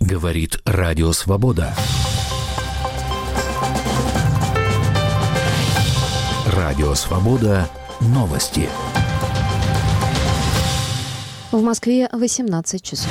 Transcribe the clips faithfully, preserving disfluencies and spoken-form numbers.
Говорит Радио Свобода. Радио Свобода. Новости. В Москве восемнадцать часов.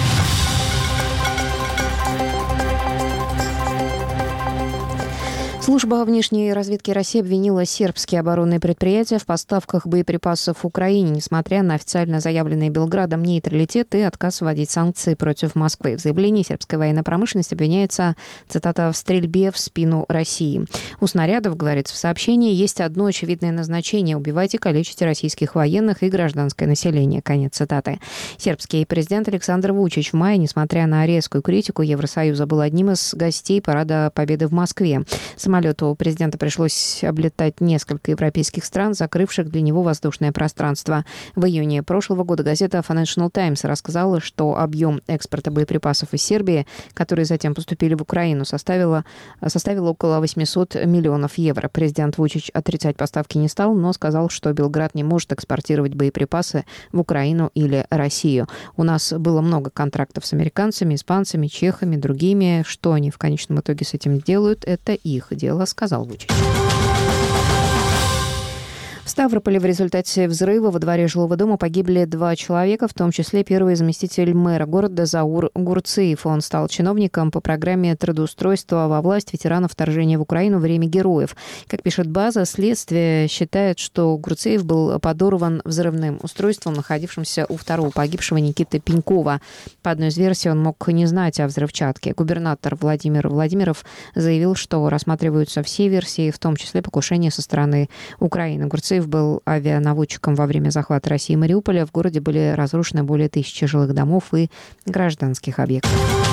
Служба внешней разведки России обвинила сербские оборонные предприятия в поставках боеприпасов Украине, несмотря на официально заявленный Белградом нейтралитет и отказ вводить санкции против Москвы. В заявлении сербская военная промышленность обвиняется, цитата, «в стрельбе в спину России». У снарядов, говорится в сообщении, есть одно очевидное назначение – убивать и калечить российских военных и гражданское население. Конец цитаты. Сербский президент Александр Вучич в мае, несмотря на резкую критику Евросоюза, был одним из гостей парада Победы в Москве. Самолету президента пришлось облетать несколько европейских стран, закрывших для него воздушное пространство. В июне прошлого года газета Financial Times рассказала, что объем экспорта боеприпасов из Сербии, которые затем поступили в Украину, составило, составил около восемьсот миллионов евро. Президент Вучич отрицать поставки не стал, но сказал, что Белград не может экспортировать боеприпасы в Украину или Россию. У нас было много контрактов с американцами, испанцами, чехами, другими. Что они в конечном итоге с этим делают, это их дело, сказал Вучич. В Ставрополе в результате взрыва во дворе жилого дома погибли два человека, в том числе первый заместитель мэра города Заур Гурциев. Он стал чиновником по программе трудоустройства во власть ветеранов вторжения в Украину «Время героев». Как пишет база, следствие считает, что Гурциев был подорван взрывным устройством, находившимся у второго погибшего Никиты Пенькова. По одной из версий, он мог не знать о взрывчатке. Губернатор Владимир Владимиров заявил, что рассматриваются все версии, в том числе покушение со стороны Украины. Гурциев был авианаводчиком во время захвата России Мариуполя. В городе были разрушены более тысячи жилых домов и гражданских объектов.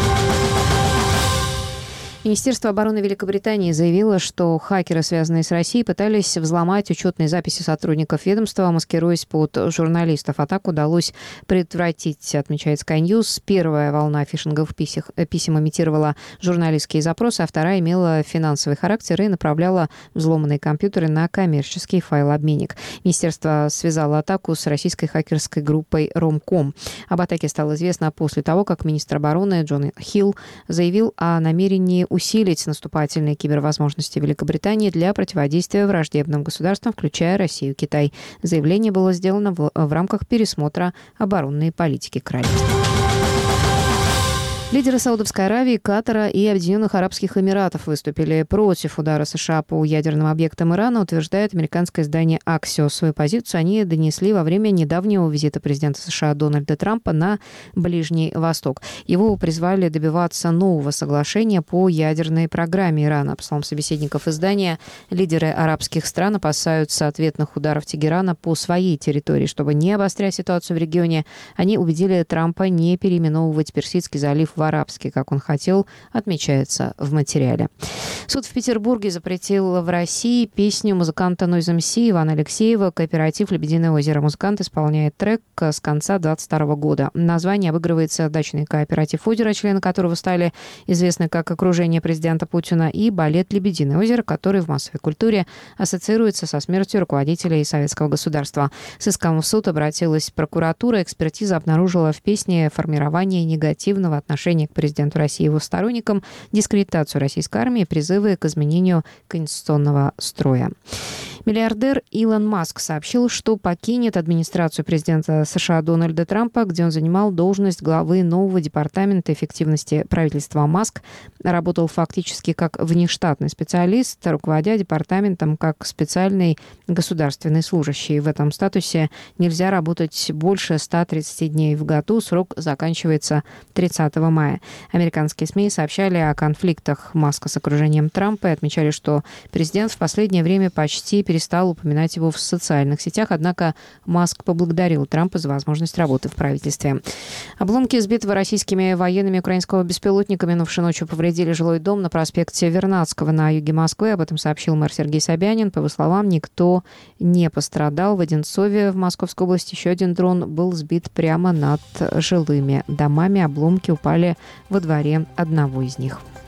Министерство обороны Великобритании заявило, что хакеры, связанные с Россией, пытались взломать учетные записи сотрудников ведомства, маскируясь под журналистов. Атаку удалось предотвратить, отмечает Sky News. Первая волна фишинговых писем имитировала журналистские запросы, а вторая имела финансовый характер и направляла взломанные компьютеры на коммерческий файлообменник. Министерство связало атаку с российской хакерской группой Ромком. Об атаке стало известно после того, как министр обороны Джон Хилл заявил о намерении усилить наступательные кибервозможности Великобритании для противодействия враждебным государствам, включая Россию и Китай. Заявление было сделано в, в рамках пересмотра оборонной политики королевства. Лидеры Саудовской Аравии, Катара и Объединенных Арабских Эмиратов выступили против удара США по ядерным объектам Ирана, утверждает американское издание Axios. Свою позицию они донесли во время недавнего визита президента США Дональда Трампа на Ближний Восток. Его призвали добиваться нового соглашения по ядерной программе Ирана. По словам собеседников издания, лидеры арабских стран опасаются ответных ударов Тегерана по своей территории. Чтобы не обострять ситуацию в регионе, они убедили Трампа не переименовывать Персидский залив в арабский, как он хотел, отмечается в материале. Суд в Петербурге запретил в России песню музыканта Noise эм си Ивана Алексеева «Кооператив Лебединое озеро». Музыкант исполняет трек с конца двадцать второго года. Название обыгрывается дачный кооператив озера, члены которого стали известны как «Окружение президента Путина», и балет «Лебединое озеро», который в массовой культуре ассоциируется со смертью руководителей советского государства. С иском в суд обратилась прокуратура. Экспертиза обнаружила в песне формирование негативного отношения к президенту России и его сторонникам, дискредитацию российской армии и призывы к изменению конституционного строя. Миллиардер Илон Маск сообщил, что покинет администрацию президента США Дональда Трампа, где он занимал должность главы нового департамента эффективности правительства. Маск работал фактически как внештатный специалист, руководя департаментом как специальный государственный служащий. В этом статусе нельзя работать больше ста тридцати дней в году. Срок заканчивается тридцатого мая. Американские СМИ сообщали о конфликтах Маска с окружением Трампа и отмечали, что президент в последнее время почти перестал упоминать его в социальных сетях, однако Маск поблагодарил Трампа за возможность работы в правительстве. Обломки сбитого российскими военными украинского беспилотника минувшей ночью повредили жилой дом на проспекте Вернадского на юге Москвы. Об этом сообщил мэр Сергей Собянин. По его словам, никто не пострадал. В Одинцове в Московской области еще один дрон был сбит прямо над жилыми домами. Обломки упали во дворе одного из них.